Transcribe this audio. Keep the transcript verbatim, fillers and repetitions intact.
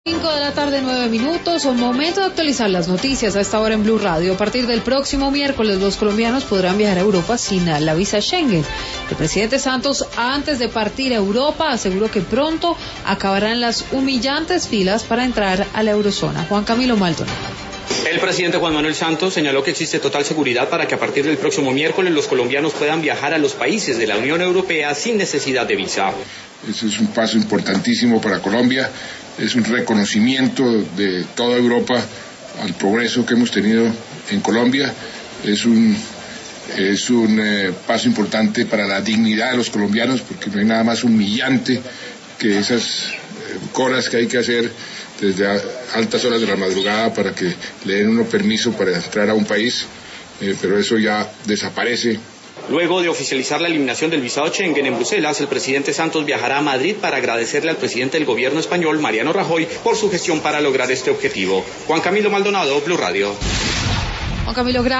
cinco de la tarde, nueve minutos, un momento de actualizar las noticias a esta hora en Blue Radio. A partir del próximo miércoles, los colombianos podrán viajar a Europa sin la visa Schengen. El presidente Santos, antes de partir a Europa, aseguró que pronto acabarán las humillantes filas para entrar a la eurozona. Juan Camilo Maldonado. El presidente Juan Manuel Santos señaló que existe total seguridad para que a partir del próximo miércoles los colombianos puedan viajar a los países de la Unión Europea sin necesidad de visa. Eso es un paso importantísimo para Colombia, es un reconocimiento de toda Europa al progreso que hemos tenido en Colombia, es un, es un eh, paso importante para la dignidad de los colombianos, porque no hay nada más humillante que esas eh, colas que hay que hacer desde a, altas horas de la madrugada para que le den uno permiso para entrar a un país, eh, pero eso ya desaparece. Luego de oficializar la eliminación del visado Schengen en Bruselas, el presidente Santos viajará a Madrid para agradecerle al presidente del gobierno español, Mariano Rajoy, por su gestión para lograr este objetivo. Juan Camilo Maldonado, Blue Radio. Juan Camilo, gracias.